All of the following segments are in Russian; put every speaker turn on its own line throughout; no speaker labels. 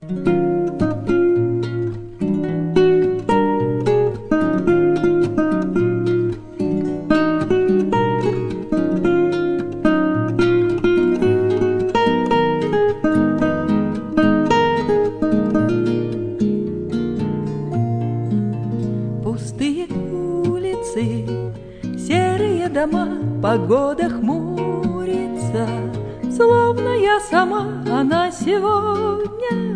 Пустые улицы, серые дома, погода хмурится, словно я сама, она сегодня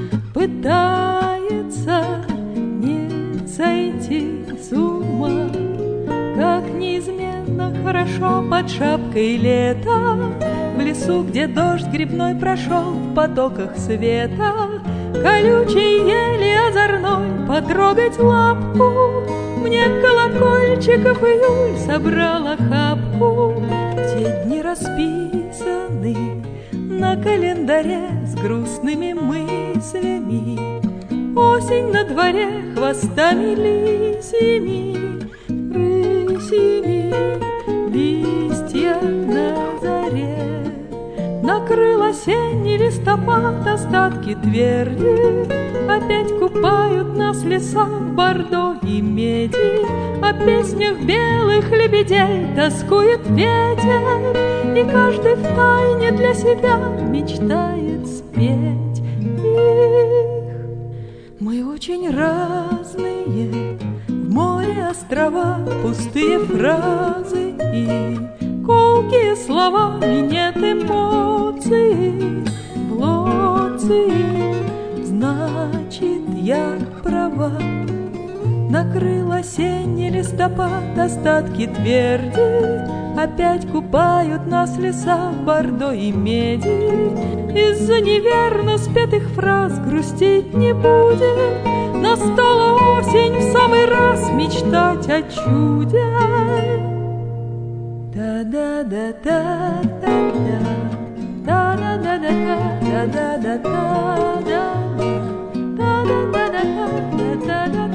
пытается не сойти с ума. Как неизменно хорошо под шапкой лета, в лесу, где дождь грибной прошел в потоках света, колючей ели озорной потрогать лапку. Мне колокольчиков июль собрал охапку. Те дни расписаны на календаре с грустными мыслями. Осень на дворе хвостами лисьими, рысьими, листья на заре. Накрыл осенний листопад остатки тверди, опять купают нас леса в бордо и меди. О песнях белых лебедей тоскует ветер, и каждый втайне для себя мечтает спеть их. Мы очень разные, в море острова, пустые фразы и колкие слова, и нет эмоций в лоции. Значит, я права. Накрыл осенний листопад остатки тверди, опять купают нас леса в бордо и меди. Из-за неверно спетых фраз грустить не будем. Настала осень, в самый раз мечтать о чуде. Да-да-да-да-да-да, да-да-да-да-да-да-да-да, да-да-да-да-да-да-да.